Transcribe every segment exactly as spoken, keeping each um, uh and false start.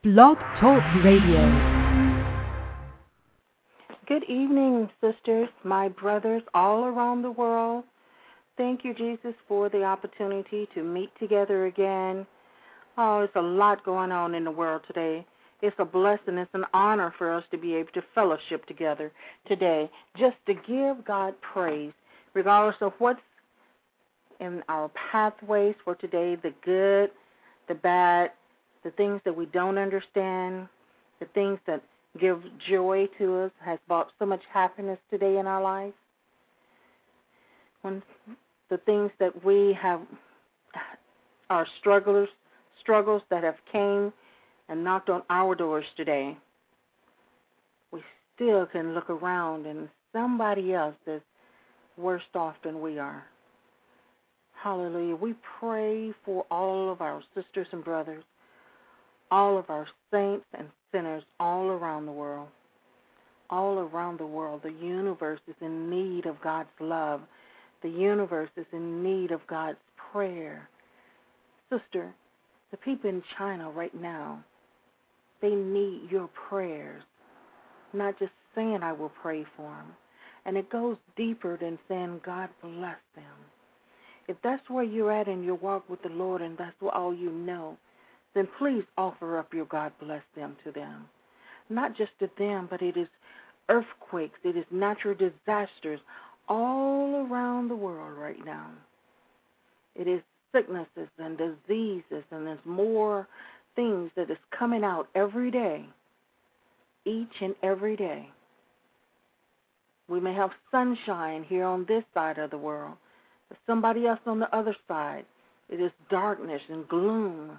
Blog Talk Radio. Good evening, sisters, my brothers all around the world. Thank you, Jesus, for the opportunity to meet together again. Oh, it's a lot going on in the world today. It's a blessing. It's an honor for us to be able to fellowship together today, just to give God praise, regardless of what's in our pathways for today, the good, the bad, the things that we don't understand, the things that give joy to us, has brought so much happiness today in our life. When the things that we have, our strugglers, struggles that have came and knocked on our doors today, we still can look around and somebody else is worse off than we are. Hallelujah. We pray for all of our sisters and brothers, all of our saints and sinners all around the world. All around the world, the universe is in need of God's love. The universe is in need of God's prayer. Sister, the people in China right now, they need your prayers, not just saying I will pray for them. And it goes deeper than saying God bless them. If that's where you're at in your walk with the Lord and that's all you know, then please offer up your God bless them to them. Not just to them, but it is earthquakes, it is natural disasters all around the world right now. It is sicknesses and diseases, and there's more things that is coming out every day, each and every day. We may have sunshine here on this side of the world, but somebody else on the other side, it is darkness and gloom.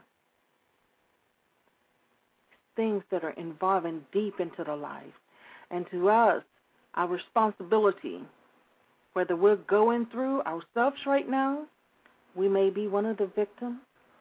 Things that are involving deep into the life. And to us, our responsibility, whether we're going through ourselves right now, we may be one of the victims,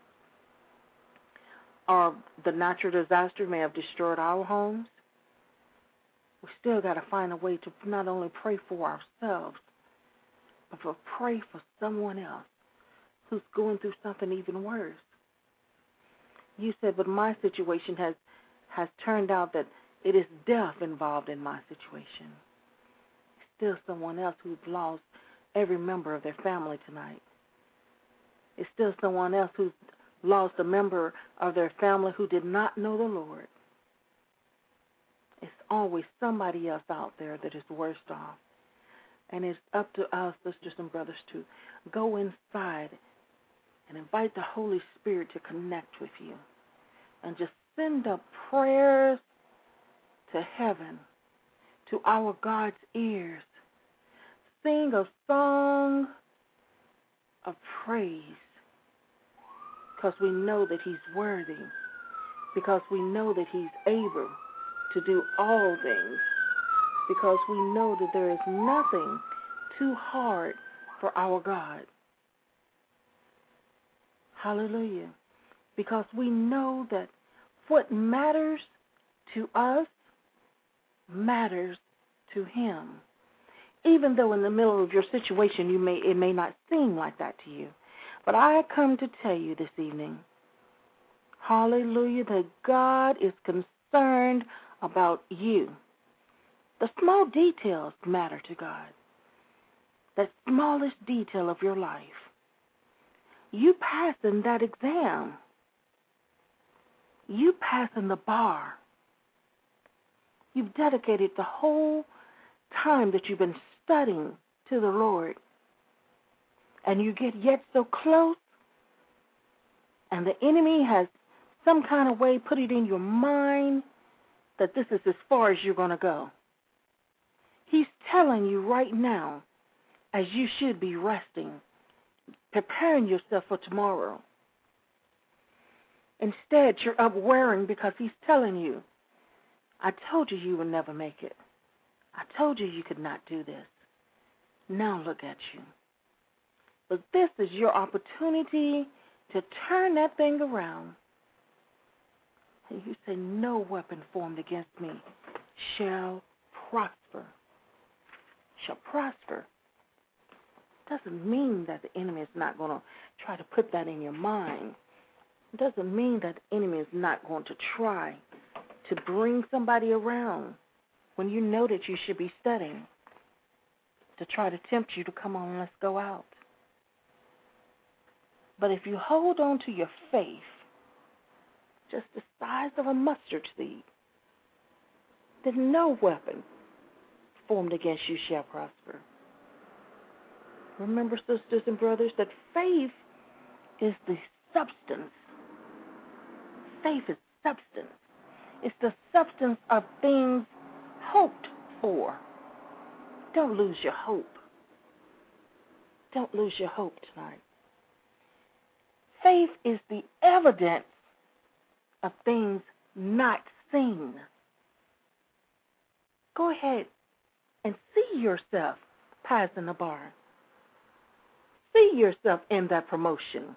or the natural disaster may have destroyed our homes. We still got to find a way to not only pray for ourselves, but to pray for someone else who's going through something even worse. You said, but my situation has has turned out that it is death involved in my situation. Still someone else who's lost every member of their family tonight. It's still someone else who's lost a member of their family who did not know the Lord. It's always somebody else out there that is worse off. And it's up to us, sisters and brothers, to go inside and invite the Holy Spirit to connect with you and just send up prayers to heaven, to our God's ears. Sing a song of praise because we know that He's worthy, because we know that He's able to do all things, because we know that there is nothing too hard for our God. Hallelujah. Because we know that what matters to us matters to Him. Even though in the middle of your situation you may it may not seem like that to you. But I come to tell you this evening, hallelujah, that God is concerned about you. The small details matter to God. That smallest detail of your life. You passing that exam. You passing the bar. You've dedicated the whole time that you've been studying to the Lord. And you get yet so close, and the enemy has some kind of way put it in your mind that this is as far as you're going to go. He's telling you right now, as you should be resting, preparing yourself for tomorrow. Instead, you're up worrying because He's telling you, I told you you would never make it. I told you you could not do this. Now look at you. But this is your opportunity to turn that thing around. And you say, no weapon formed against me shall prosper. Shall prosper. Doesn't mean that the enemy is not going to try to put that in your mind. It doesn't mean that the enemy is not going to try to bring somebody around when you know that you should be studying, to try to tempt you to come on, let's go out. But if you hold on to your faith, just the size of a mustard seed, then no weapon formed against you shall prosper. Remember, sisters and brothers, that faith is the substance. Faith is substance. It's the substance of things hoped for. Don't lose your hope. Don't lose your hope tonight. Faith is the evidence of things not seen. Go ahead and see yourself passing the bar. See yourself in that promotion.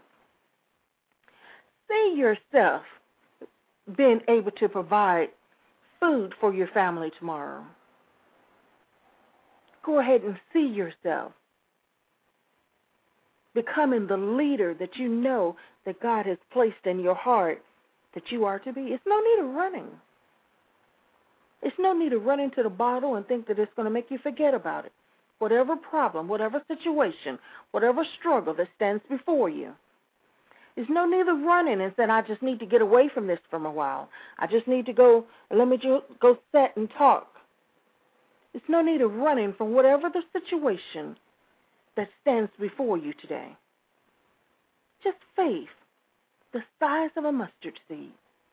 See yourself being able to provide food for your family tomorrow. Go ahead and see yourself becoming the leader that you know that God has placed in your heart that you are to be. It's no need of running. It's no need of running to the bottle and think that it's going to make you forget about it. Whatever problem, whatever situation, whatever struggle that stands before you, there's no need of running and saying, I just need to get away from this for a while. I just need to go, let me just go sit and talk. There's no need of running from whatever the situation that stands before you today. Just faith, the size of a mustard seed.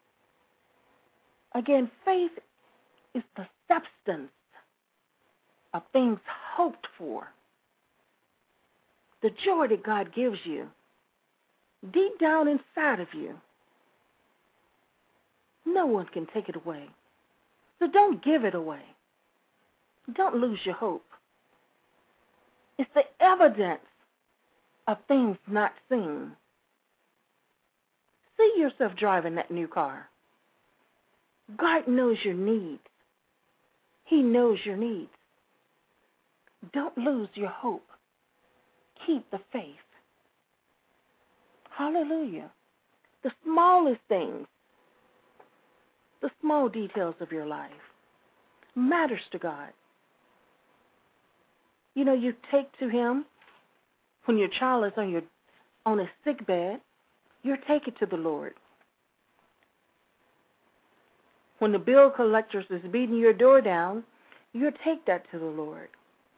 Again, faith is the substance of things hoped for. The joy that God gives you deep down inside of you, no one can take it away. So don't give it away. Don't lose your hope. It's the evidence of things not seen. See yourself driving that new car. God knows your needs. He knows your needs. Don't lose your hope. Keep the faith. Hallelujah. The smallest things, the small details of your life matters to God. You know, you take to Him when your child is on your on a sick bed, you take it to the Lord. When the bill collectors is beating your door down, you take that to the Lord.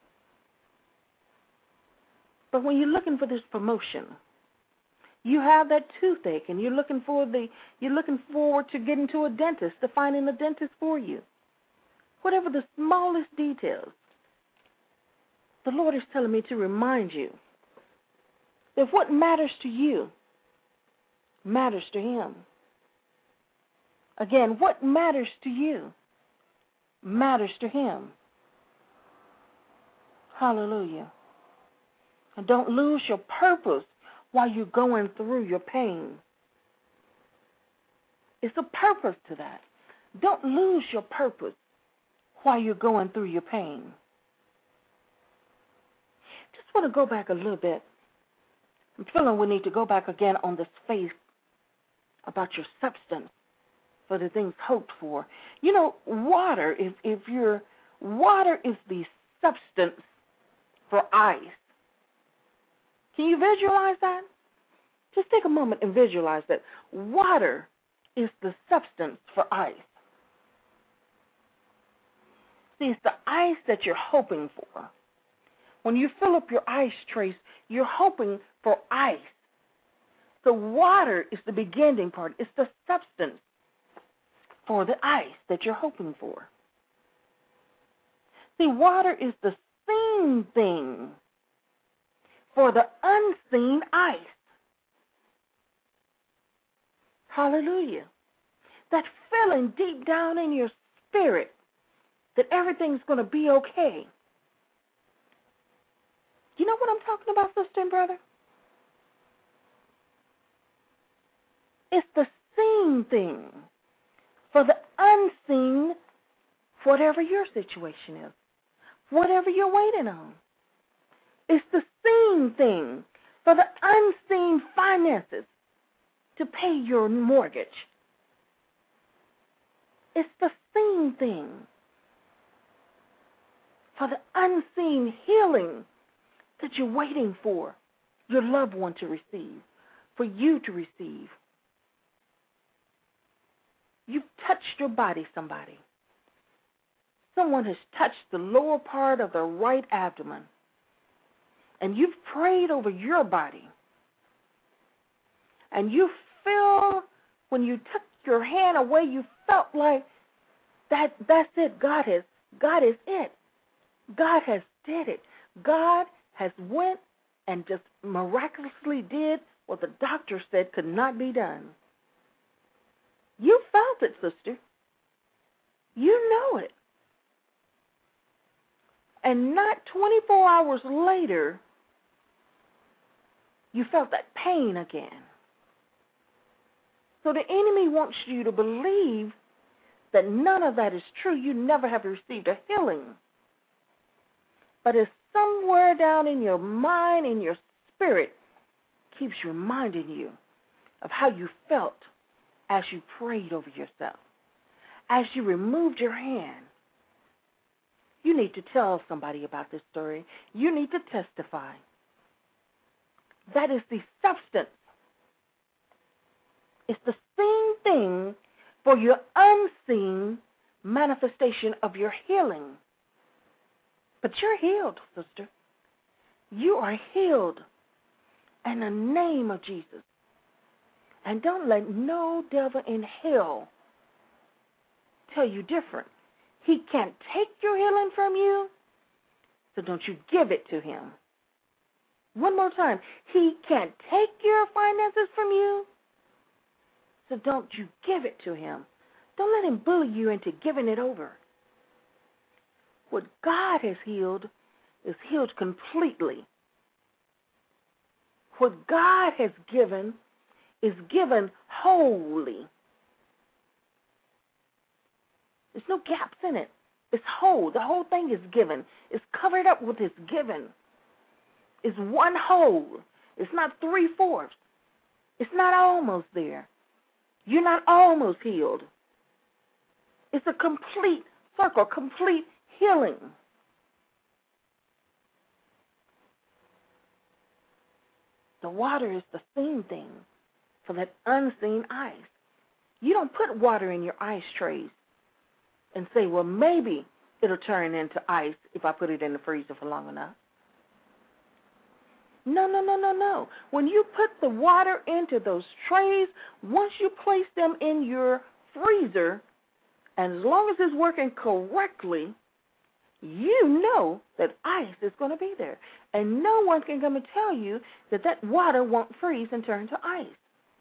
But when you're looking for this promotion, you have that toothache and you're looking for the you're looking forward to getting to a dentist, to finding a dentist for you. Whatever the smallest details, the Lord is telling me to remind you that what matters to you matters to Him. Again, what matters to you matters to Him. Hallelujah. And don't lose your purpose while you're going through your pain. It's a purpose to that. Don't lose your purpose while you're going through your pain. Just want to go back a little bit. I'm feeling we need to go back again on this faith about your substance for the things hoped for. You know, water, if, if you're, water is the substance for ice. Can you visualize that? Just take a moment and visualize that. Water is the substance for ice. See, it's the ice that you're hoping for. When you fill up your ice trays, you're hoping for ice. So water is the beginning part. It's the substance for the ice that you're hoping for. See, water is the seen thing for the unseen ice. Hallelujah. That feeling deep down in your spirit that everything's going to be okay. You know what I'm talking about, sister and brother? It's the seen thing for the unseen, whatever your situation is, whatever you're waiting on. It's the seen thing for the unseen finances to pay your mortgage. It's the seen thing. For the unseen healing that you're waiting for your loved one to receive, for you to receive. You've touched your body, somebody. Someone has touched the lower part of the right abdomen, and you've prayed over your body. And you feel, when you took your hand away, you felt like that that's it. God has, God is it. God has did it. God has went and just miraculously did what the doctor said could not be done. You felt it, sister. You know it. And not twenty-four hours later, you felt that pain again. So the enemy wants you to believe that none of that is true. You never have received a healing. But it's somewhere down in your mind, in your spirit, keeps reminding you of how you felt as you prayed over yourself, as you removed your hand. You need to tell somebody about this story. You need to testify. That is the substance. It's the same thing for your unseen manifestation of your healing. But you're healed, sister. You are healed in the name of Jesus. And don't let no devil in hell tell you different. He can't take your healing from you, so don't you give it to him. One more time. He can't take your finances from you, so don't you give it to him. Don't let him bully you into giving it over. What God has healed is healed completely. What God has given is given wholly. There's no gaps in it. It's whole. The whole thing is given. It's covered up with His given. It's one whole. It's not three-fourths. It's not almost there. You're not almost healed. It's a complete circle, complete healing. The water is the seen thing for that unseen ice. You don't put water in your ice trays and say, well, maybe it'll turn into ice if I put it in the freezer for long enough. No, no, no, no, no. When you put the water into those trays, once you place them in your freezer, and as long as it's working correctly, you know that ice is going to be there. And no one can come and tell you that that water won't freeze and turn to ice.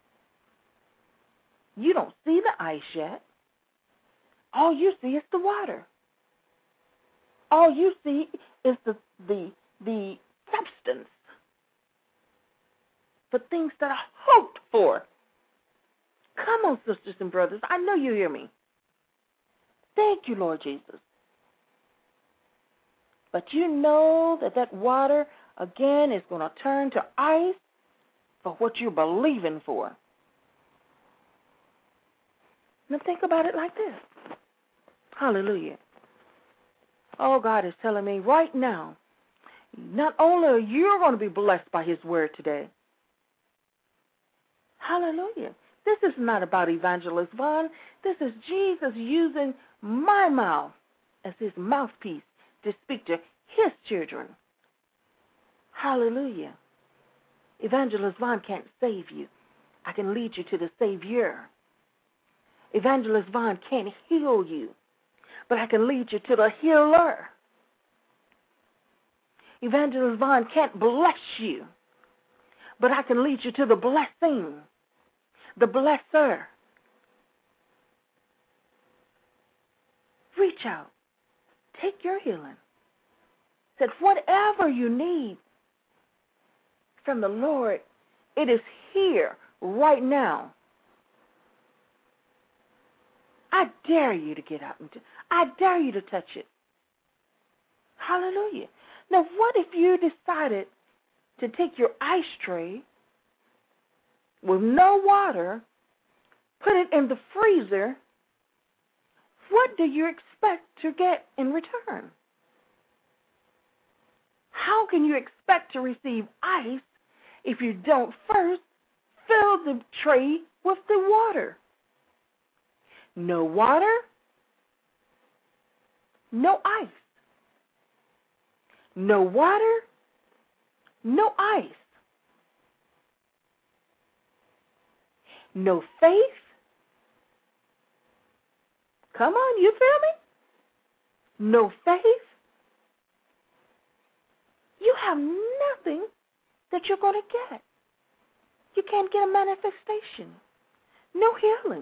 You don't see the ice yet. All you see is the water. All you see is the the the substance for things that are hoped for. Come on, sisters and brothers. I know you hear me. Thank you, Lord Jesus. But you know that that water, again, is going to turn to ice for what you're believing for. Now think about it like this. Hallelujah. Oh, God is telling me right now, not only are you going to be blessed by His word today. Hallelujah. This is not about Evangelist Vaughn. This is Jesus using my mouth as His mouthpiece to speak to His children. Hallelujah. Evangelist Vaughn can't save you. I can lead you to the Savior. Evangelist Vaughn can't heal you, but I can lead you to the healer. Evangelist Vaughn can't bless you, but I can lead you to the blessing, the blesser. Reach out. Take your healing. That whatever you need from the Lord, it is here right now. I dare you to get up and do, I dare you to touch it. Hallelujah. Now, what if you decided to take your ice tray with no water, put it in the freezer, what do you expect to get in return? How can you expect to receive ice if you don't first fill the tray with the water? No water, no ice. No water, no ice. No faith. Come on, you feel me? No faith. You have nothing that you're going to get. You can't get a manifestation. No healing.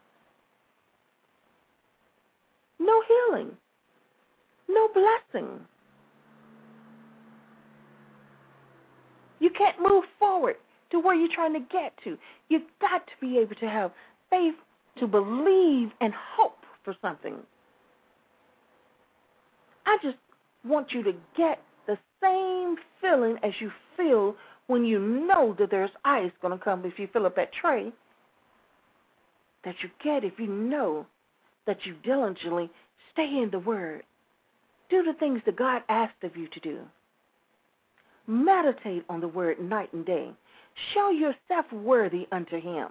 No healing. No blessing. You can't move forward to where you're trying to get to. You've got to be able to have faith to believe and hope for something. I just want you to get the same feeling as you feel when you know that there's ice going to come if you fill up that tray, that you get if you know that you diligently stay in the Word. Do the things that God asked of you to do. Meditate on the Word night and day. Show yourself worthy unto Him.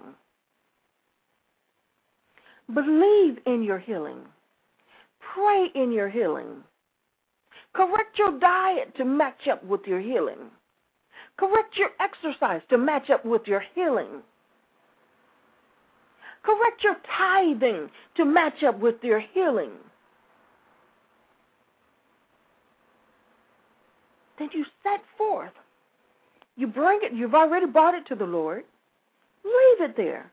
Believe in your healing. Pray in your healing. Correct your diet to match up with your healing. Correct your exercise to match up with your healing. Correct your tithing to match up with your healing. Then you set forth. You bring it. You've already brought it to the Lord. Leave it there.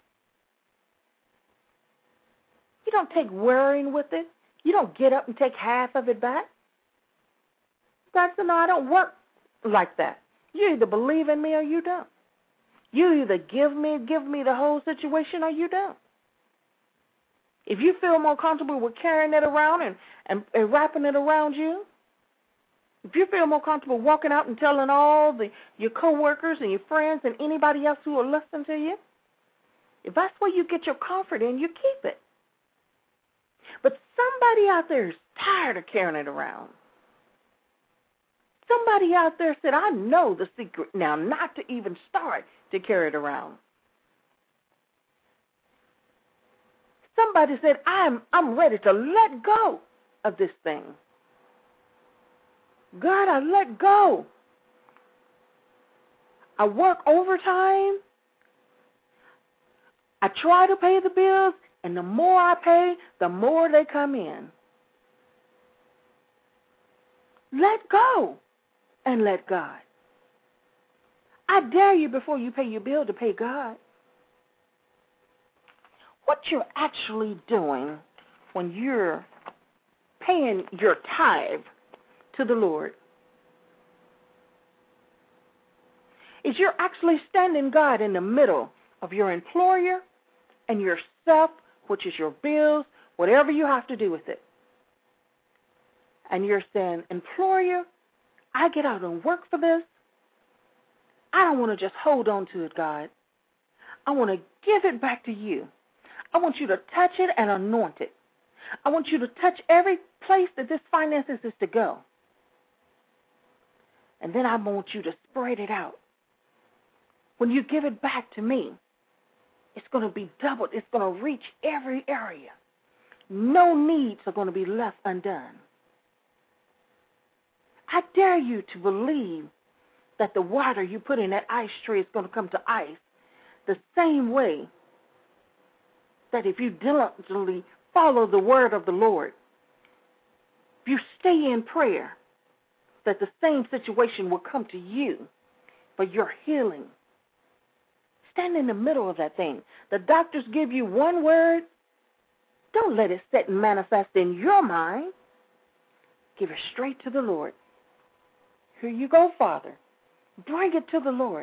You don't take worrying with it. You don't get up and take half of it back. God said, no, I don't work like that. You either believe in me or you don't. You either give me, give me the whole situation or you don't. If you feel more comfortable with carrying it around and, and, and wrapping it around you, if you feel more comfortable walking out and telling all the your coworkers and your friends and anybody else who will listen to you, if that's where you get your comfort in, you keep it. But somebody out there is tired of carrying it around. Somebody out there said, I know the secret now not to even start to carry it around. Somebody said, I'm I'm ready to let go of this thing. God, I let go. I work overtime. I try to pay the bills, and the more I pay, the more they come in. Let go and let God. I dare you before you pay your bill to pay God. What you're actually doing when you're paying your tithe to the Lord is you're actually standing God in the middle of your employer and yourself, which is your bills, whatever you have to do with it. And you're saying, employer, I get out and work for this. I don't want to just hold on to it, God. I want to give it back to you. I want you to touch it and anoint it. I want you to touch every place that this finances is to go. And then I want you to spread it out. When you give it back to me, it's going to be doubled. It's going to reach every area. No needs are going to be left undone. I dare you to believe that the water you put in that ice tray is going to come to ice the same way that if you diligently follow the word of the Lord, if you stay in prayer, that the same situation will come to you for your healing. Stand in the middle of that thing. The doctors give you one word. Don't let it sit and manifest in your mind. Give it straight to the Lord. Here you go, Father. Bring it to the Lord.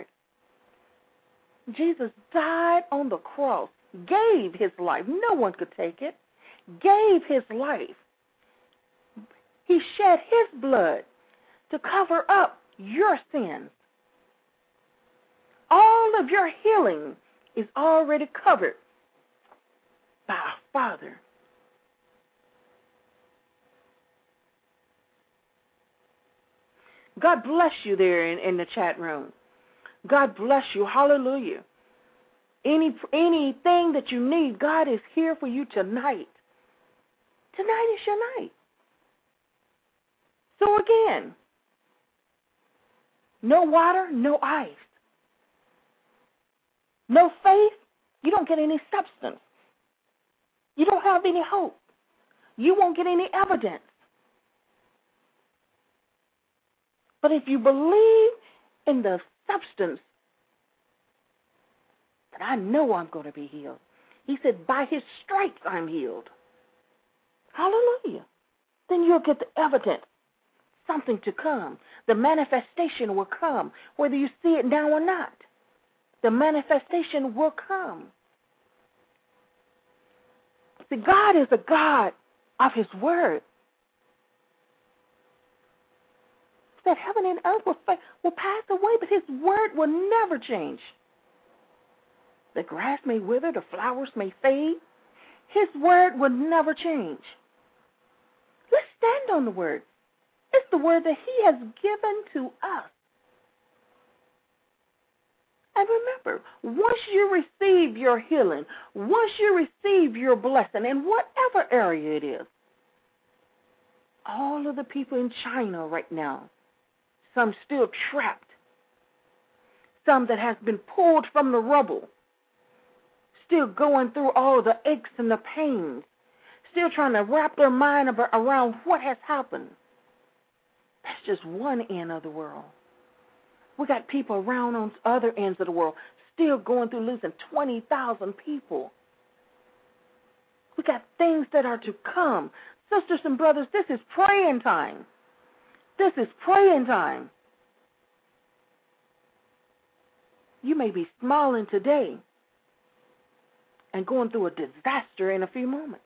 Jesus died on the cross, gave his life. No one could take it. Gave his life. He shed his blood to cover up your sins. All of your healing is already covered by our Father. God bless you there in, in the chat room. God bless you. Hallelujah. Any anything that you need, God is here for you tonight. Tonight is your night. So again, no water, no ice. No faith, you don't get any substance. You don't have any hope. You won't get any evidence. But if you believe in the substance, that I know I'm going to be healed. He said, by his stripes I'm healed. Hallelujah. Then you'll get the evidence, something to come. The manifestation will come, whether you see it now or not. The manifestation will come. See, God is a God of his word. That heaven and earth will, will pass away, but his word will never change. The grass may wither, the flowers may fade. His word will never change. Let's stand on the word. It's the word that he has given to us. And remember, once you receive your healing, once you receive your blessing, in whatever area it is, all of the people in China right now, some still trapped, some that has been pulled from the rubble, still going through all the aches and the pains, still trying to wrap their mind around what has happened. That's just one end of the world. We got people around on other ends of the world still going through losing twenty thousand people. We got things that are to come. Sisters and brothers, this is praying time. This is praying time. You may be smiling today and going through a disaster in a few moments.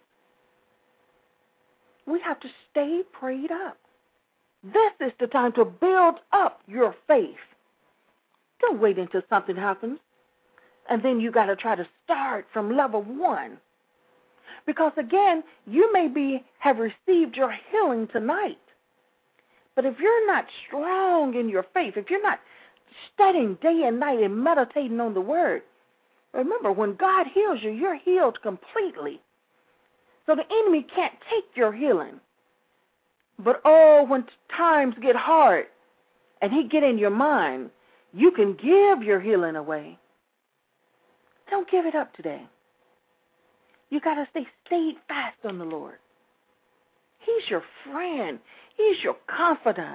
We have to stay prayed up. This is the time to build up your faith. Don't wait until something happens, and then you got to try to start from level one. Because, again, you may be have received your healing tonight. But if you're not strong in your faith, if you're not studying day and night and meditating on the word, remember, when God heals you, you're healed completely. So the enemy can't take your healing. But, oh, when times get hard and he get in your mind, you can give your healing away. Don't give it up today. You got to stay steadfast on the Lord. He's your friend. He's your confidant.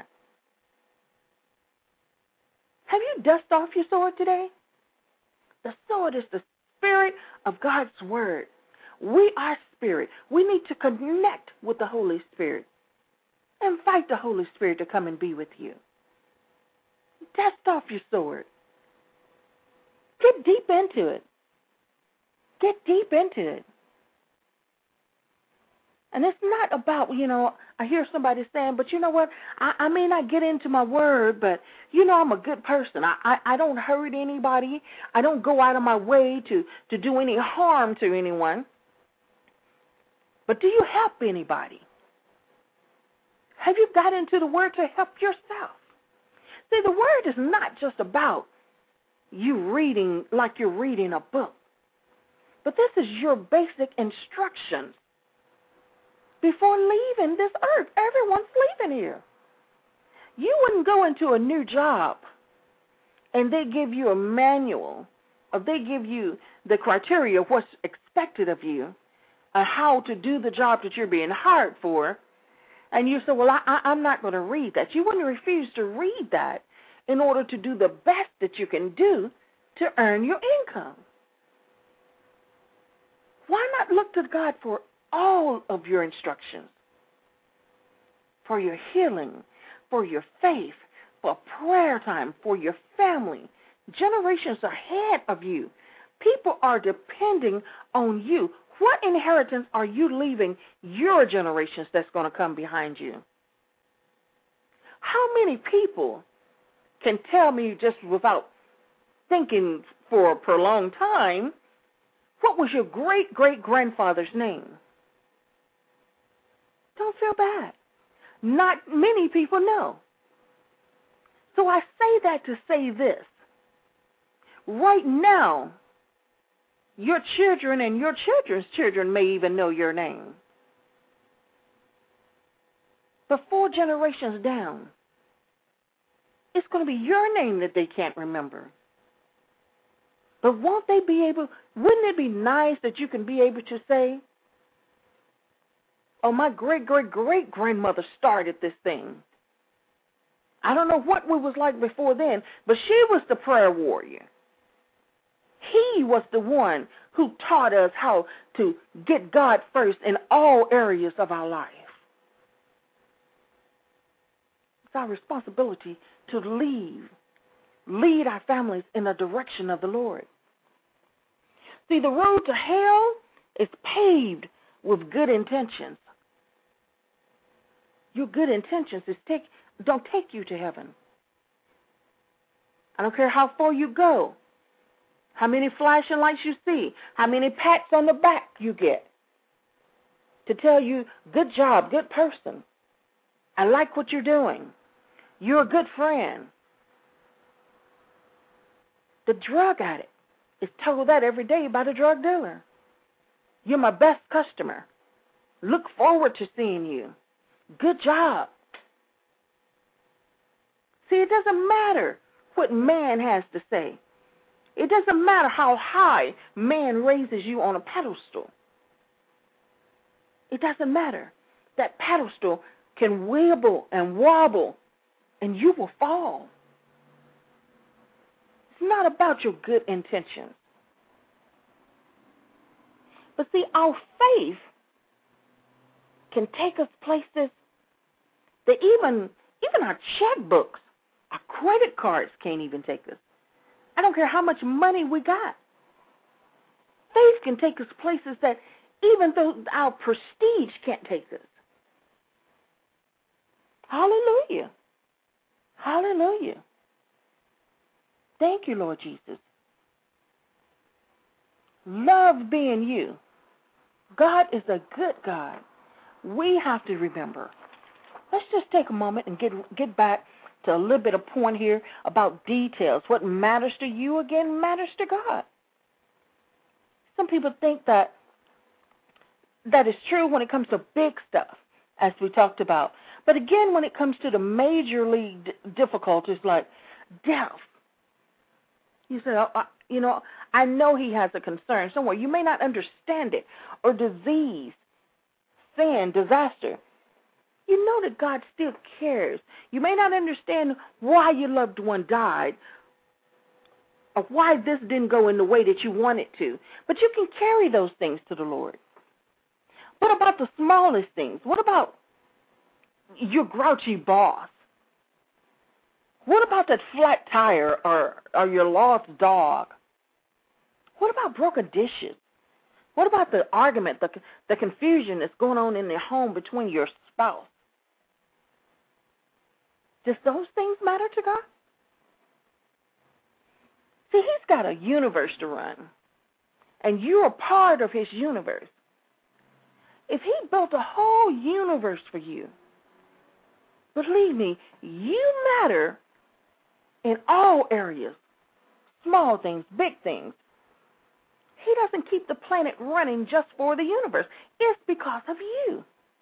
Have you dusted off your sword today? The sword is the spirit of God's word. We are spirit. We need to connect with the Holy Spirit. Invite the Holy Spirit to come and be with you. Dust off your sword. Get deep into it. Get deep into it. And it's not about, you know, I hear somebody saying, but you know what, I, I may not get into my word, but, you know, I'm a good person. I, I, I don't hurt anybody. I don't go out of my way to, to do any harm to anyone. But do you help anybody? Have you got into the word to help yourself? See, the word is not just about you reading like you're reading a book, but this is your basic instructions. Before leaving this earth, everyone's leaving here. You wouldn't go into a new job and they give you a manual, or they give you the criteria of what's expected of you and how to do the job that you're being hired for, and you say, well, I, I, I'm not going to read that. You wouldn't refuse to read that in order to do the best that you can do to earn your income. Why not look to God for all of your instructions, for your healing, for your faith, for prayer time, for your family? Generations ahead of you, people are depending on you. What inheritance are you leaving your generations that's going to come behind you? How many people can tell me just without thinking for a prolonged time, what was your great-great-grandfather's name? Don't feel bad. Not many people know. So I say that to say this. Right now, your children and your children's children may even know your name. But four generations down, it's going to be your name that they can't remember. But won't they be able, wouldn't it be nice that you can be able to say, oh, my great-great-great-grandmother started this thing. I don't know what we was like before then, but she was the prayer warrior. He was the one who taught us how to get God first in all areas of our life. It's our responsibility to lead, lead our families in the direction of the Lord. See, the road to hell is paved with good intentions. Your good intentions is take, don't take you to heaven. I don't care how far you go, how many flashing lights you see, how many pats on the back you get to tell you, good job, good person. I like what you're doing. You're a good friend. The drug addict is told that every day by the drug dealer. You're my best customer. Look forward to seeing you. Good job. See, it doesn't matter what man has to say. It doesn't matter how high man raises you on a pedestal. It doesn't matter. That pedestal can wibble and wobble, and you will fall. It's not about your good intentions. But see, our faith can take us places that even, even our checkbooks, our credit cards can't even take us. I don't care how much money we got. Faith can take us places that even though our prestige can't take us. Hallelujah. Hallelujah. Thank you, Lord Jesus. Love being you. God is a good God. We have to remember. Let's just take a moment and get get back to a little bit of point here about details. What matters to you, again, matters to God. Some people think that that is true when it comes to big stuff, as we talked about. But again, when it comes to the major league difficulties like death, you say, oh, you know, I know he has a concern somewhere. You may not understand it. Or disease, sin, disaster. You know that God still cares. You may not understand why your loved one died or why this didn't go in the way that you want it to. But you can carry those things to the Lord. What about the smallest things? What about your grouchy boss? What about that flat tire or, or your lost dog? What about broken dishes? What about the argument, the, the confusion that's going on in the home between your spouse? Does those things matter to God? See, he's got a universe to run, and you're a part of his universe. If he built a whole universe for you, believe me, you matter in all areas, small things, big things. He doesn't keep the planet running just for the universe. It's because of you.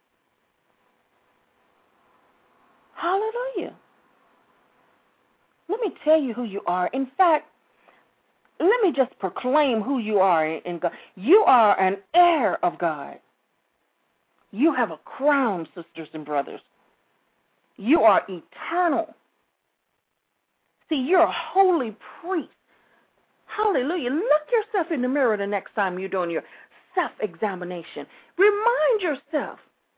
Hallelujah. Let me tell you who you are. In fact, let me just proclaim who you are in God. You are an heir of God. You have a crown, sisters and brothers. You are eternal. See, you're a holy priest. Hallelujah. Look yourself in the mirror the next time you're doing your self-examination. Remind yourself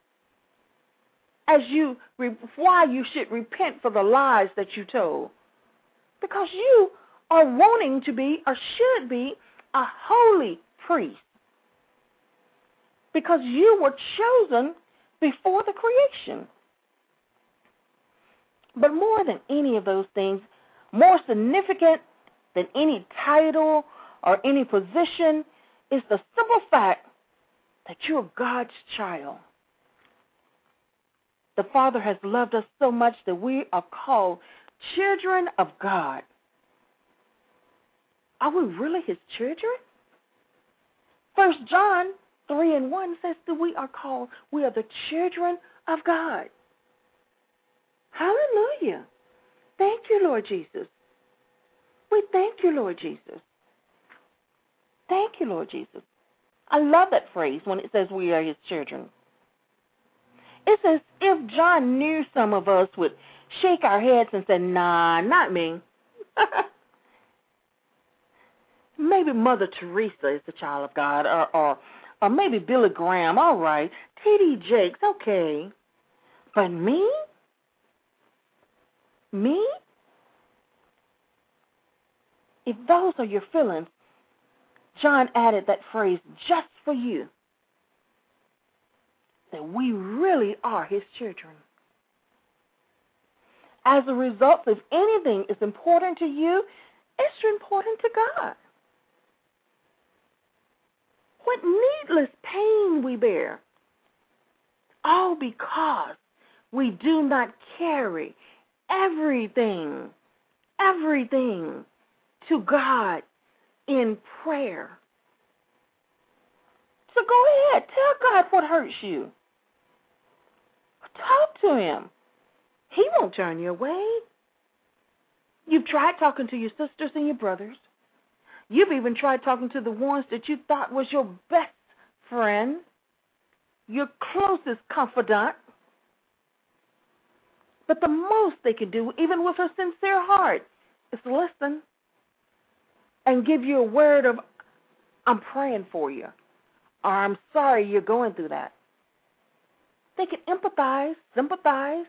as you why you should repent for the lies that you told. Because you are wanting to be or should be a holy priest. Because you were chosen before the creation. But more than any of those things, more significant than any title or any position. It's the simple fact that you're God's child. The Father has loved us so much that we are called children of God. Are we really his children? First John three and one says that we are called, we are the children of God. Hallelujah. Thank you, Lord Jesus. We thank you, Lord Jesus. Thank you, Lord Jesus. I love that phrase when it says we are his children. It's as if John knew some of us would shake our heads and say, nah, not me. Maybe Mother Teresa is the child of God, or, or, or maybe Billy Graham, all right. T D Jakes, okay. But me? Me? If those are your feelings, John added that phrase just for you, that we really are his children. As a result, if anything is important to you, it's important to God. What needless pain we bear, all because we do not carry everything, everything to God in prayer. So go ahead, tell God what hurts you. Talk to him. He won't turn you away. You've tried talking to your sisters and your brothers. You've even tried talking to the ones that you thought was your best friend, your closest confidant. But the most they can do, even with a sincere heart, is listen and give you a word of, I'm praying for you, or I'm sorry you're going through that. They can empathize, sympathize,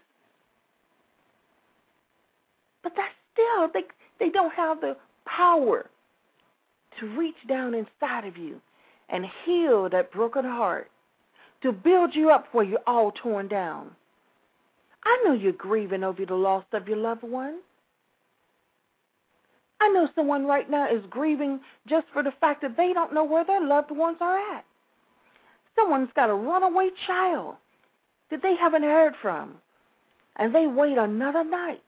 but that's still, they, they don't have the power to reach down inside of you and heal that broken heart, to build you up where you're all torn down. I know you're grieving over the loss of your loved one. I know someone right now is grieving just for the fact that they don't know where their loved ones are at. Someone's got a runaway child that they haven't heard from, and they wait another night.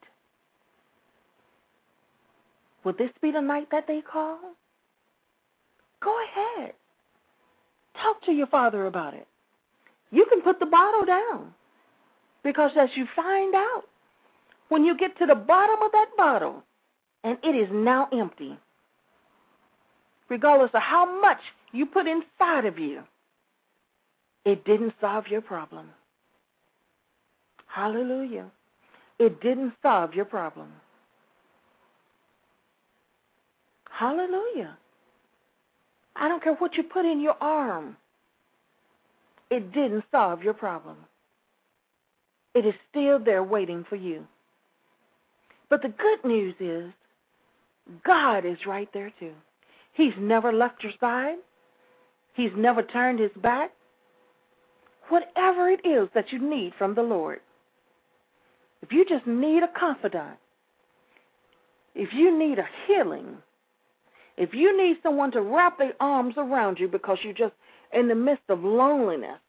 Would this be the night that they call? Go ahead. Talk to your Father about it. You can put the bottle down, because as you find out, when you get to the bottom of that bottle, and it is now empty, regardless of how much you put inside of you, it didn't solve your problem. Hallelujah. It didn't solve your problem. Hallelujah. I don't care what you put in your arm. It didn't solve your problem. It is still there waiting for you. But the good news is, God is right there too. He's never left your side. He's never turned his back. Whatever it is that you need from the Lord, if you just need a confidant, if you need a healing, if you need someone to wrap their arms around you because you're just in the midst of loneliness,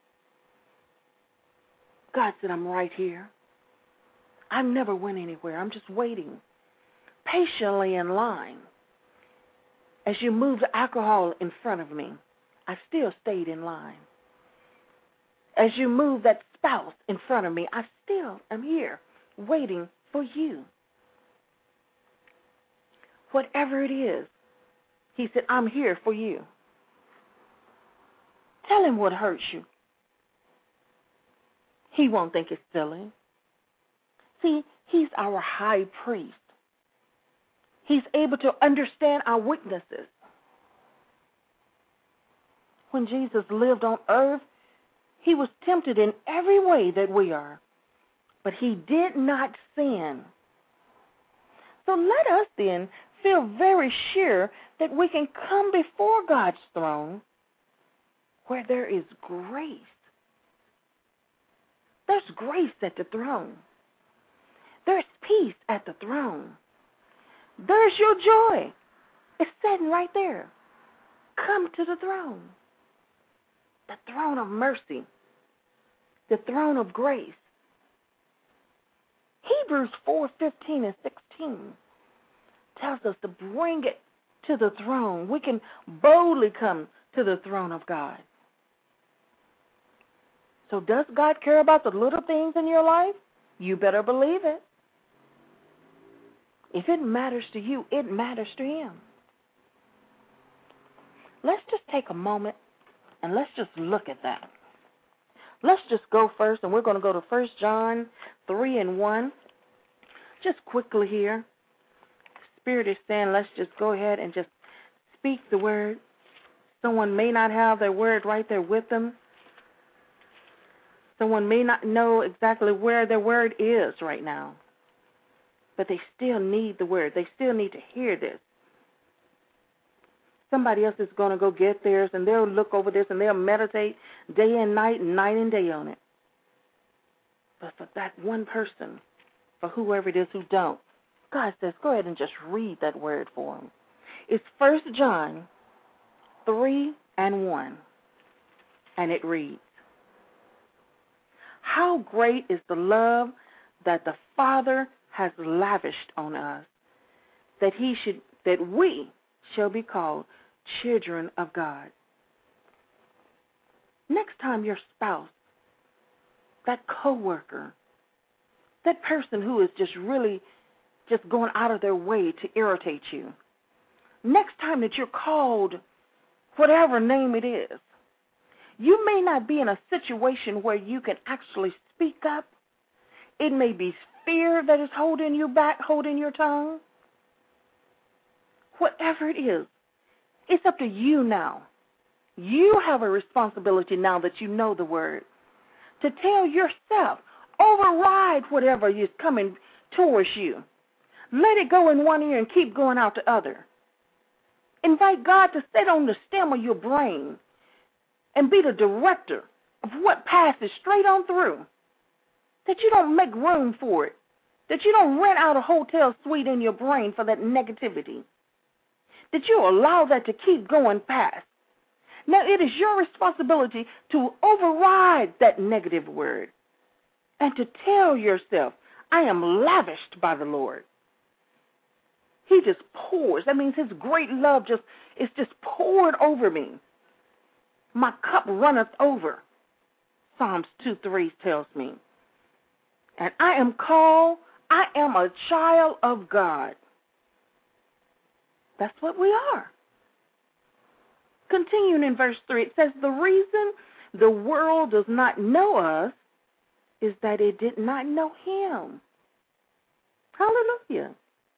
God said, I'm right here. I never went anywhere. I'm just waiting patiently in line. As you moved the alcohol in front of me, I still stayed in line. As you moved that spouse in front of me, I still am here waiting for you. Whatever it is, he said, I'm here for you. Tell him what hurts you. He won't think it's silly. See, he's our high priest. He's able to understand our weaknesses. When Jesus lived on earth, he was tempted in every way that we are, but he did not sin. So let us then feel very sure that we can come before God's throne where there is grace. There's grace at the throne. There's peace at the throne. There's your joy. It's sitting right there. Come to the throne. The throne of mercy. The throne of grace. Hebrews four fifteen and sixteen tells us to bring it to the throne. We can boldly come to the throne of God. So does God care about the little things in your life? You better believe it. If it matters to you, it matters to Him. Let's just take a moment and let's just look at that. Let's just go first, and we're going to go to First John three and one. Just quickly here. Spirit is saying let's just go ahead and just speak the word. Someone may not have their word right there with them. Someone may not know exactly where their word is right now. But they still need the word. They still need to hear this. Somebody else is going to go get theirs, and they'll look over this, and they'll meditate day and night, and night and day on it. But for that one person, for whoever it is who don't, God says, go ahead and just read that word for them. It's First John three and one, and it reads, how great is the love that the Father has lavished on us, that he should, that we shall be called children of God. Next time your spouse, that coworker, that person who is just really just going out of their way to irritate you, next time that you're called whatever name it is, you may not be in a situation where you can actually speak up. It may be fear that is holding you back, holding your tongue. Whatever it is, it's up to you now. You have a responsibility now that you know the word to tell yourself, override whatever is coming towards you. Let it go in one ear and keep going out the other. Invite God to sit on the stem of your brain and be the director of what passes straight on through. That you don't make room for it. That you don't rent out a hotel suite in your brain for that negativity. That you allow that to keep going past. Now it is your responsibility to override that negative word and to tell yourself, I am lavished by the Lord. He just pours. That means his great love just is just poured over me. My cup runneth over, Psalms two three tells me. And I am called, I am a child of God. That's what we are. Continuing in verse three, it says, the reason the world does not know us is that it did not know him. Hallelujah.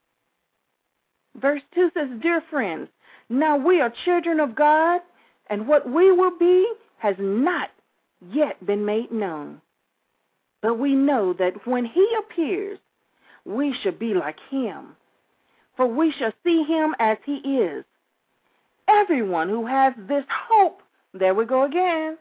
Verse two says, dear friends, now we are children of God, and what we will be has not yet been made known. But we know that when he appears, we shall be like him, for we shall see him as he is. Everyone who has this hope, there we go again,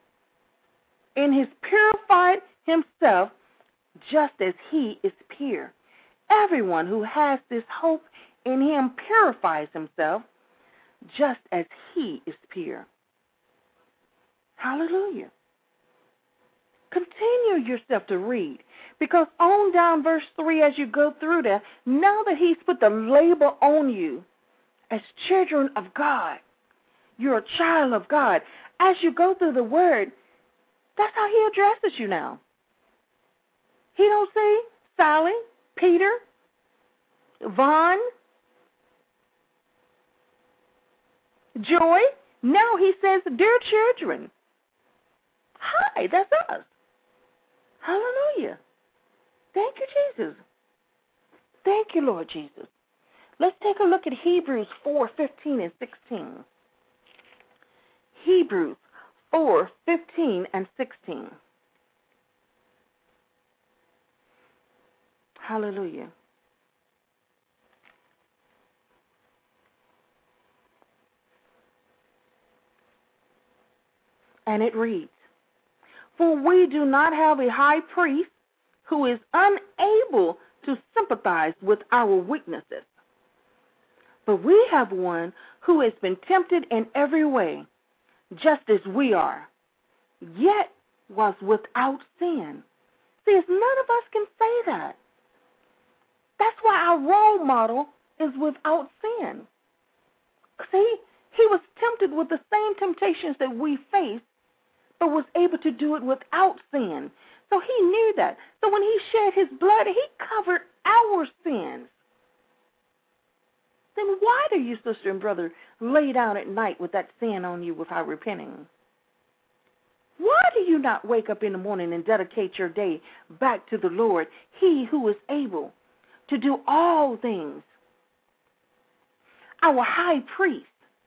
in his purified himself just as he is pure. Everyone who has this hope in him purifies himself just as he is pure. Hallelujah. Continue yourself to read, because on down verse three as you go through there, now that he's put the label on you as children of God, you're a child of God. As you go through the word, that's how he addresses you now. He don't say Sally, Peter, Vaughn, Joy. Now he says, dear children. Hi, that's us. Hallelujah. Thank you, Jesus. Thank you, Lord Jesus. Let's take a look at Hebrews four fifteen and sixteen. Hebrews four fifteen and sixteen. Hallelujah. And it reads, for we do not have a high priest who is unable to sympathize with our weaknesses, But we have one who has been tempted in every way, just as we are, yet was without sin. See, none of us can say that. That's why our role model is without sin. See, he was tempted with the same temptations that we face, but was able to do it without sin. So he knew that. So when he shed his blood, he covered our sins. Then why do you, sister and brother, lay down at night with that sin on you without repenting? Why do you not wake up in the morning and dedicate your day back to the Lord, he who is able to do all things? Our high priest.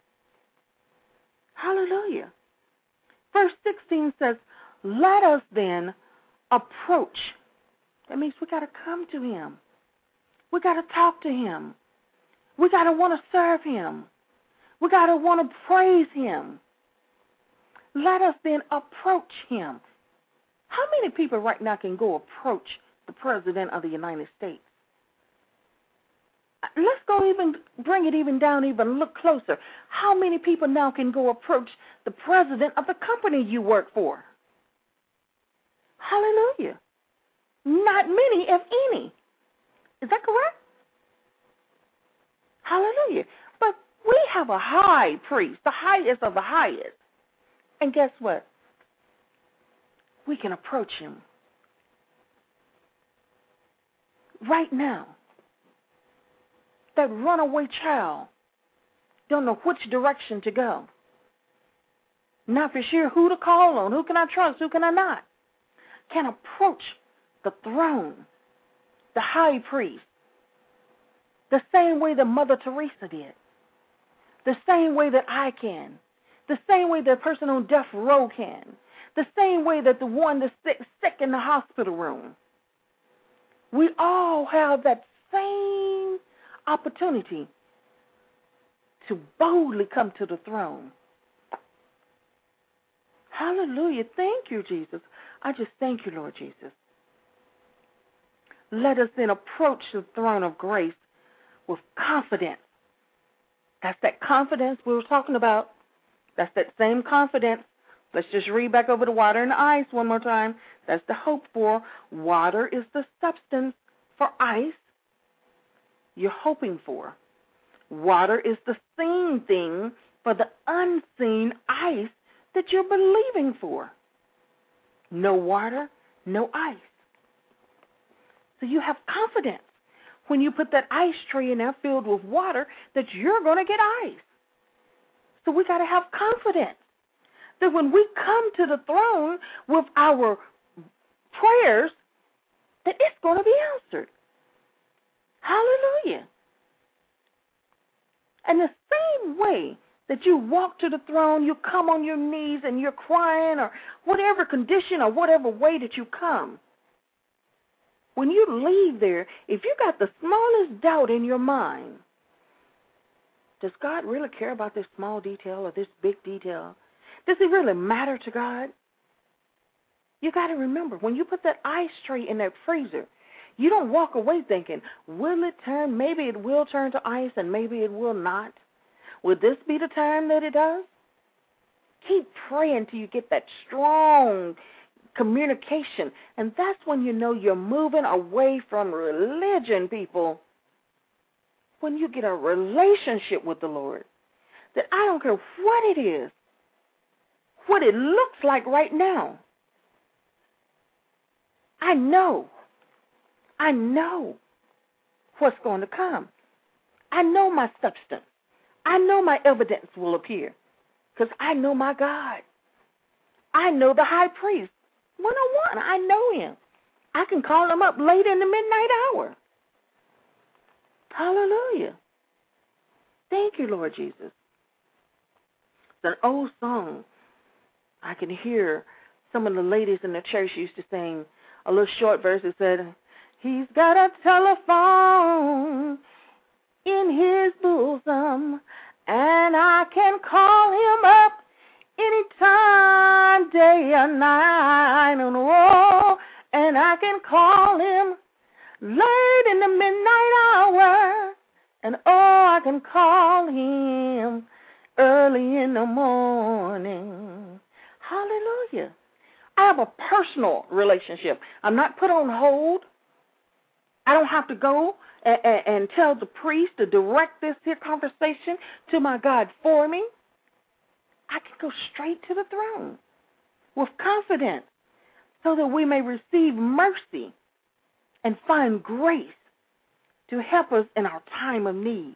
Hallelujah. Verse sixteen says, let us then approach. That means we got to come to him. We got to talk to him. We got to want to serve him. We got to want to praise him. Let us then approach him. How many people right now can go approach the President of the United States? Let's go even, bring it even down, even look closer. How many people now can go approach the president of the company you work for? Hallelujah. Not many, if any. Is that correct? Hallelujah. But we have a high priest, the highest of the highest. And guess what? We can approach him right now. That runaway child don't know which direction to go. Not for sure who to call on. Who can I trust? Who can I not? Can approach the throne, the high priest, the same way that Mother Teresa did, the same way that I can, the same way that a person on death row can, the same way that the one that's sick, sick in the hospital room. We all have that same opportunity to boldly come to the throne. Hallelujah. Thank you, Jesus. I just thank you, Lord Jesus. Let us then approach the throne of grace with confidence. That's that confidence we were talking about. That's that same confidence. Let's just read back over the water and the ice one more time. That's the hope for. Water is the substance for ice you're hoping for. Water is the seen thing for the unseen ice that you're believing for. No water, no ice. So you have confidence when you put that ice tray in there filled with water that you're going to get ice. So we got to have confidence that when we come to the throne with our prayers, that it's going to be answered. Hallelujah. And the same way that you walk to the throne, you come on your knees and you're crying, or whatever condition or whatever way that you come, when you leave there, if you got the smallest doubt in your mind, does God really care about this small detail or this big detail? Does it really matter to God? You got to remember, when you put that ice tray in that freezer, you don't walk away thinking, will it turn? Maybe it will turn to ice and maybe it will not. Will this be the time that it does? Keep praying till you get that strong communication. And that's when you know you're moving away from religion, people. When you get a relationship with the Lord, that I don't care what it is, what it looks like right now. I know. I know what's going to come. I know my substance. I know my evidence will appear because I know my God. I know the high priest. one-on-one, I know him. I can call him up late in the midnight hour. Hallelujah. Thank you, Lord Jesus. It's an old song. I can hear some of the ladies in the church used to sing a little short verse that said, he's got a telephone in his bosom, and I can call him up anytime, day or night, and oh, and I can call him late in the midnight hour, And oh, I can call him early in the morning. Hallelujah. I have a personal relationship. I'm not put on hold. I don't have to go and, and, and tell the priest to direct this here conversation to my God for me. I can go straight to the throne with confidence so that we may receive mercy and find grace to help us in our time of need.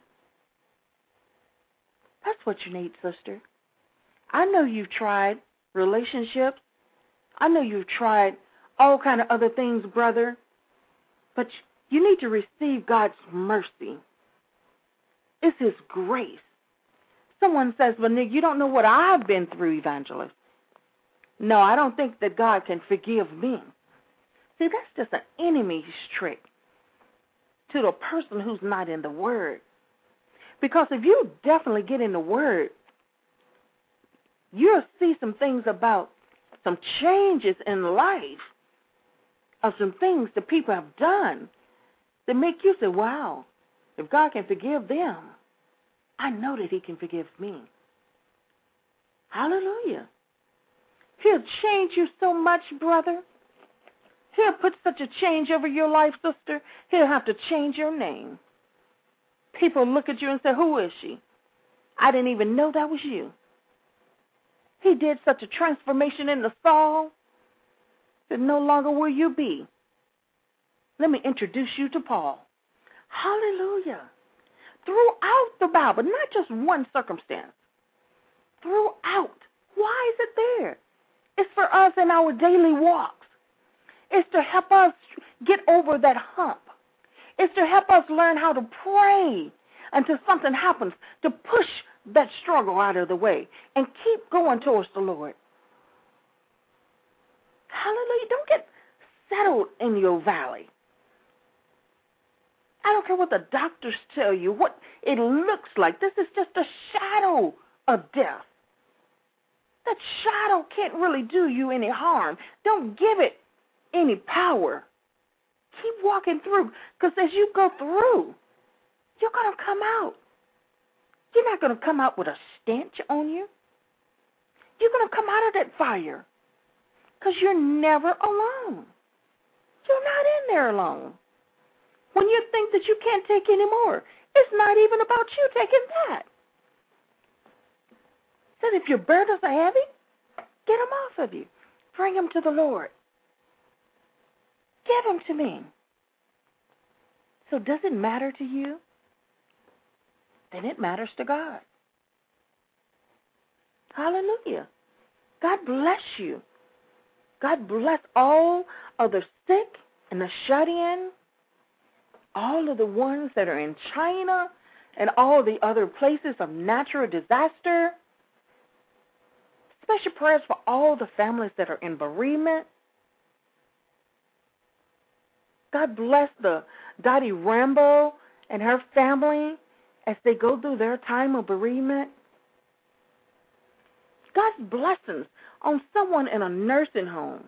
That's what you need, sister. I know you've tried relationships. I know you've tried all kind of other things, brother. But you need to receive God's mercy. It's His grace. Someone says, well, Nick, you don't know what I've been through, evangelist. No, I don't think that God can forgive me. See, that's just an enemy's trick to the person who's not in the Word. Because if you definitely get in the Word, you'll see some things about some changes in life of some things that people have done that make you say, wow, if God can forgive them, I know that He can forgive me. Hallelujah. He'll change you so much, brother. He'll put such a change over your life, sister. He'll have to change your name. People look at you and say, who is she? I didn't even know that was you. He did such a transformation in the Saul that no longer will you be. Let me introduce you to Paul. Hallelujah. Throughout the Bible, not just one circumstance. Throughout. Why is it there? It's for us in our daily walks. It's to help us get over that hump. It's to help us learn how to pray until something happens, to push that struggle out of the way and keep going towards the Lord. Hallelujah. Don't get settled in your valley. I don't care what the doctors tell you, what it looks like. This is just a shadow of death. That shadow can't really do you any harm. Don't give it any power. Keep walking through, because as you go through, you're going to come out. You're not going to come out with a stench on you. You're going to come out of that fire, because you're never alone. You're not in there alone. When you think that you can't take any more, it's not even about you taking that. Said if your burdens are heavy, get them off of you. Bring them to the Lord. Give them to me. So does it matter to you? Then it matters to God. Hallelujah. God bless you. God bless all of the sick and the shut-in, all of the ones that are in China and all the other places of natural disaster. Special prayers for all the families that are in bereavement. God bless the Dottie Rambo and her family as they go through their time of bereavement. God's blessings on someone in a nursing home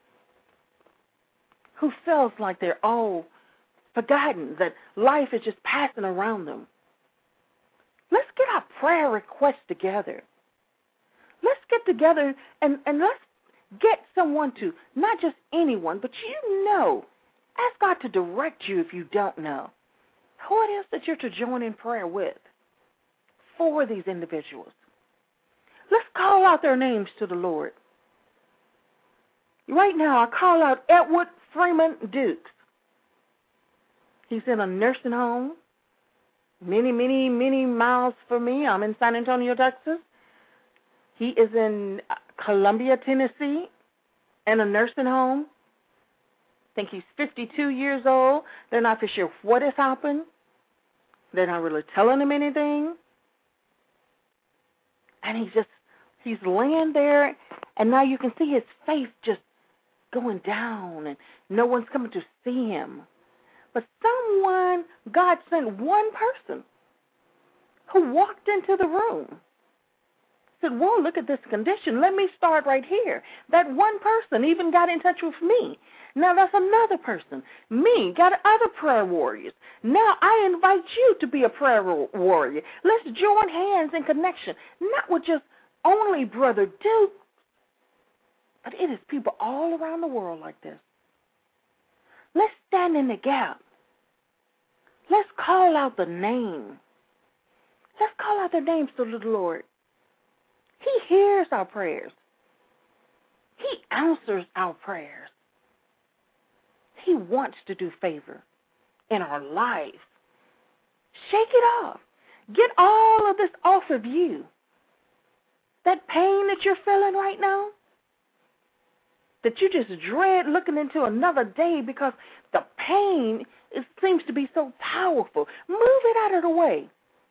who feels like they're all forgotten, that life is just passing around them. Let's get our prayer requests together. Let's get together and, and let's get someone to, not just anyone, but you know, ask God to direct you if you don't know who it is that you're to join in prayer with for these individuals. Let's call out their names to the Lord. Right now, I call out Edward Freeman Dukes. He's in a nursing home, many, many, many miles from me. I'm in San Antonio, Texas. He is in Columbia, Tennessee, in a nursing home. I think he's fifty-two years old. They're not for sure what has happened. They're not really telling him anything. And he's just, he's laying there, and now you can see his face just going down, and no one's coming to see him. But someone, God sent one person who walked into the room Said, whoa, look at this condition. Let me start right here. That one person even got in touch with me. Now that's another person. Me, got other prayer warriors. Now I invite you to be a prayer warrior. Let's join hands in connection, not with just only Brother Duke, but it is people all around the world like this. Let's stand in the gap. Let's call out the name. Let's call out the names to the Lord. He hears our prayers. He answers our prayers. He wants to do favor in our life. Shake it off. Get all of this off of you. That pain that you're feeling right now, that you just dread looking into another day because the pain it seems to be so powerful. Move it out of the way.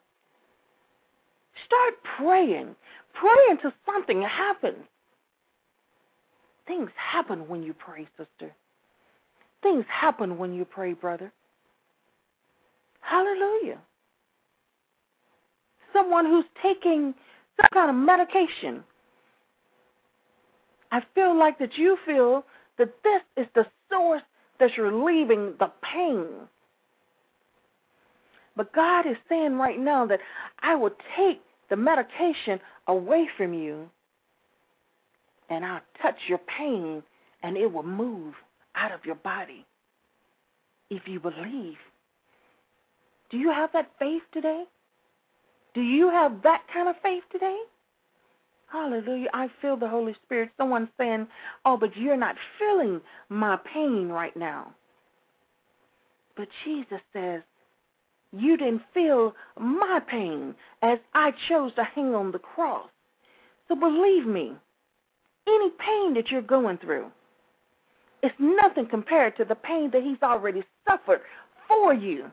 Start praying. Pray until something happens. Things happen when you pray, sister. Things happen when you pray, brother. Hallelujah. Someone who's taking some kind of medication, I feel like that you feel that this is the source that's relieving the pain. But God is saying right now that I will take the medication away from you and I'll touch your pain and it will move out of your body if you believe. Do you have that faith today? Do you have that kind of faith today? Hallelujah. I feel the Holy Spirit. Someone's saying, oh, but you're not feeling my pain right now. But Jesus says, you didn't feel my pain as I chose to hang on the cross. So believe me, any pain that you're going through, it's nothing compared to the pain that he's already suffered for you.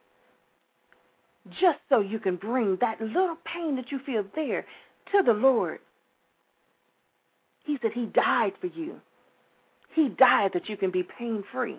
Just so you can bring that little pain that you feel there to the Lord. He said he died for you. He died that you can be pain-free.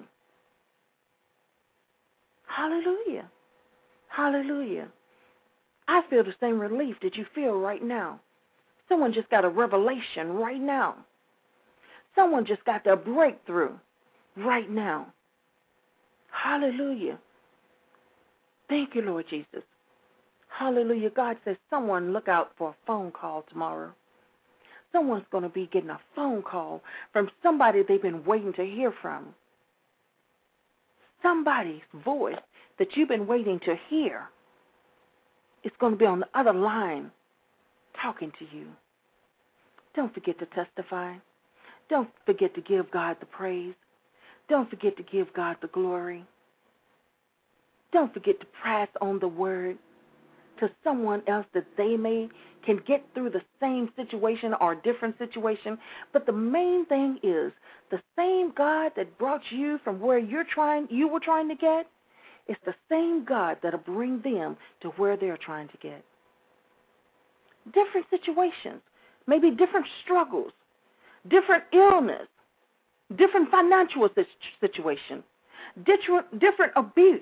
Hallelujah. Hallelujah. I feel the same relief that you feel right now. Someone just got a revelation right now. Someone just got their breakthrough right now. Hallelujah. Thank you, Lord Jesus. Hallelujah. God says, someone look out for a phone call tomorrow. Someone's going to be getting a phone call from somebody they've been waiting to hear from. Somebody's voice that you've been waiting to hear is going to be on the other line talking to you. Don't forget to testify. Don't forget to give God the praise. Don't forget to give God the glory. Don't forget to pass on the word to someone else that they may can get through the same situation or different situation. But the main thing is the same God that brought you from where you're trying, you were trying to get, it's the same God that'll bring them to where they're trying to get. Different situations, maybe different struggles, different illness, different financial situation, different, different abuse.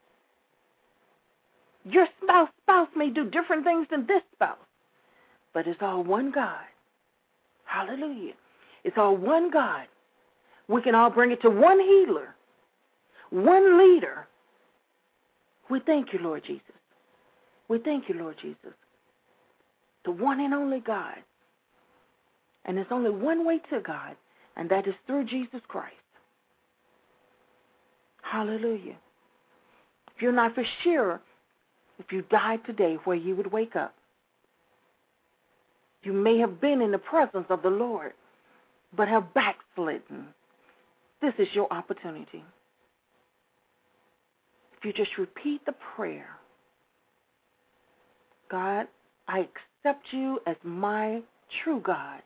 Your spouse, spouse may do different things than this spouse, but it's all one God. Hallelujah. It's all one God. We can all bring it to one healer, one leader. We thank you, Lord Jesus. We thank you, Lord Jesus. The one and only God. And there's only one way to God, and that is through Jesus Christ. Hallelujah. If you're not for sure, if you died today, where you would wake up. You may have been in the presence of the Lord, but have backslidden. This is your opportunity. If you just repeat the prayer, God, I accept you as my true God.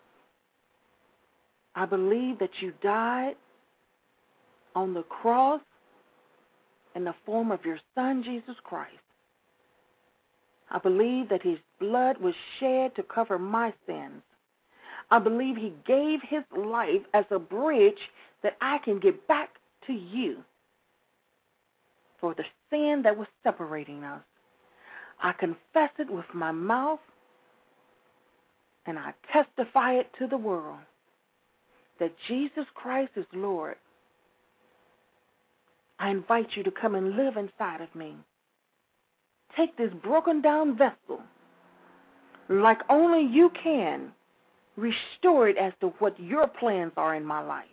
I believe that you died on the cross in the form of your Son, Jesus Christ. I believe that his blood was shed to cover my sins. I believe he gave his life as a bridge that I can get back to you for the sin that was separating us. I confess it with my mouth and I testify it to the world that Jesus Christ is Lord, I invite you to come and live inside of me. Take this broken down vessel, like only you can, restore it as to what your plans are in my life.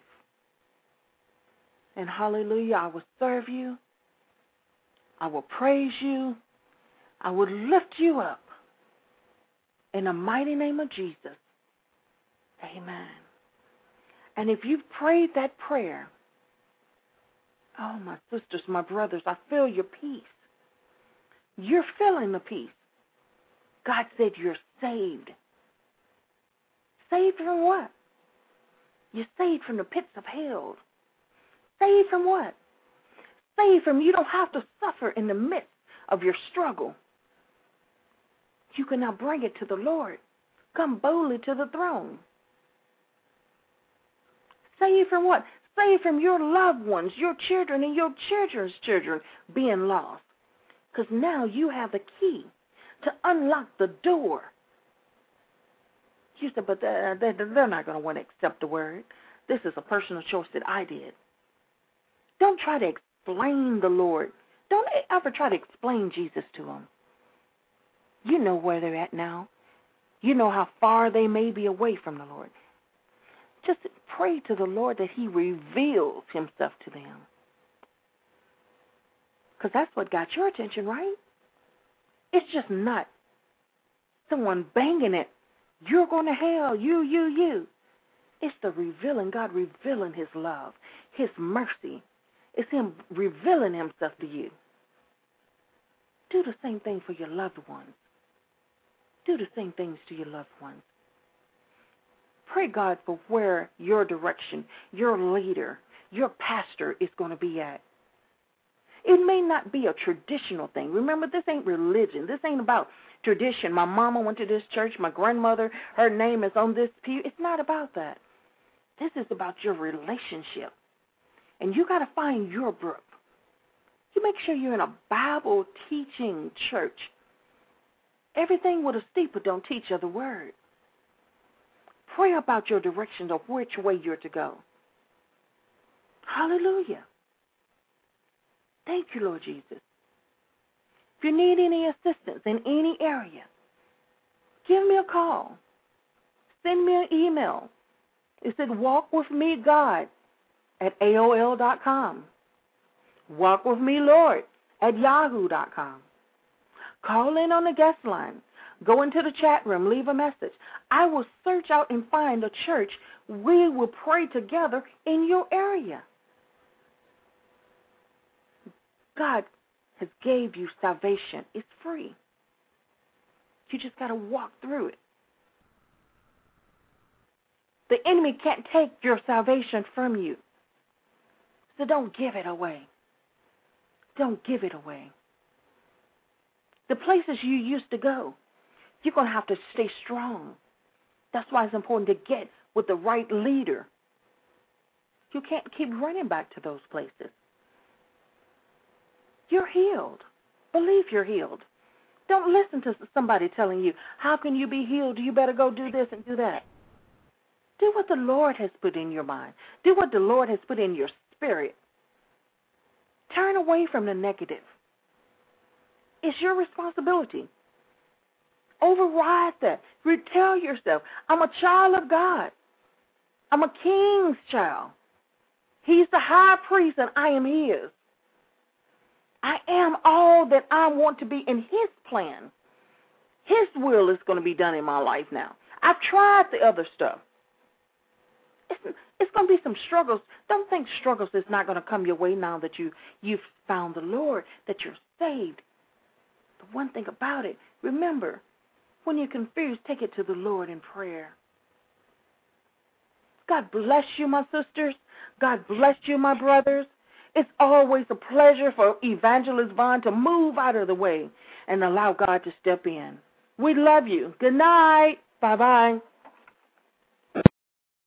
And hallelujah, I will serve you. I will praise you. I will lift you up. In the mighty name of Jesus. Amen. And if you've prayed that prayer, oh, my sisters, my brothers, I feel your peace. You're feeling the peace. God said you're saved. Saved from what? You're saved from the pits of hell. Saved from what? Saved from you don't have to suffer in the midst of your struggle. You can now bring it to the Lord. Come boldly to the throne. Saved from what? Saved from your loved ones, your children, and your children's children being lost. Because now you have the key to unlock the door. You said, but they're, they're not going to want to accept the word. This is a personal choice that I did. Don't try to explain the Lord. Don't ever try to explain Jesus to them. You know where they're at now. You know how far they may be away from the Lord. Just pray to the Lord that he reveals himself to them. Because that's what got your attention, right? It's just not someone banging it. You're going to hell. You, you, you. It's the revealing, God revealing his love, his mercy. It's him revealing himself to you. Do the same thing for your loved ones. Do the same things to your loved ones. Pray God for where your direction, your leader, your pastor is going to be at. It may not be a traditional thing. Remember, this ain't religion. This ain't about tradition. My mama went to this church. My grandmother, her name is on this pew. It's not about that. This is about your relationship. And you got to find your group. You make sure you're in a Bible teaching church. Everything with a steeple don't teach you the word. Pray about your directions of which way you're to go. Hallelujah. Thank you, Lord Jesus. If you need any assistance in any area, give me a call. Send me an email. It said walkwithmegod at A O L dot com. Walkwithmelord at yahoo dot com. Call in on the guest line. Go into the chat room. Leave a message. I will search out and find a church. We will pray together in your area. God has gave you salvation. It's free. You just got to walk through it. The enemy can't take your salvation from you. So don't give it away. Don't give it away. The places you used to go, you're going to have to stay strong. That's why it's important to get with the right leader. You can't keep running back to those places. You're healed. Believe you're healed. Don't listen to somebody telling you, how can you be healed? You better go do this and do that. Do what the Lord has put in your mind. Do what the Lord has put in your spirit. Turn away from the negative. It's your responsibility. Override that. Tell yourself, I'm a child of God. I'm a king's child. He's the high priest and I am his. I am all that I want to be in his plan. His will is going to be done in my life now. I've tried the other stuff. It's, it's going to be some struggles. Don't think struggles is not going to come your way now that you, you've found the Lord, that you're saved. But one thing about it, remember, when you're confused, take it to the Lord in prayer. God bless you, my sisters. God bless you, my brothers. It's always a pleasure for Evangelist Vaughn to move out of the way and allow God to step in. We love you. Good night. Bye-bye.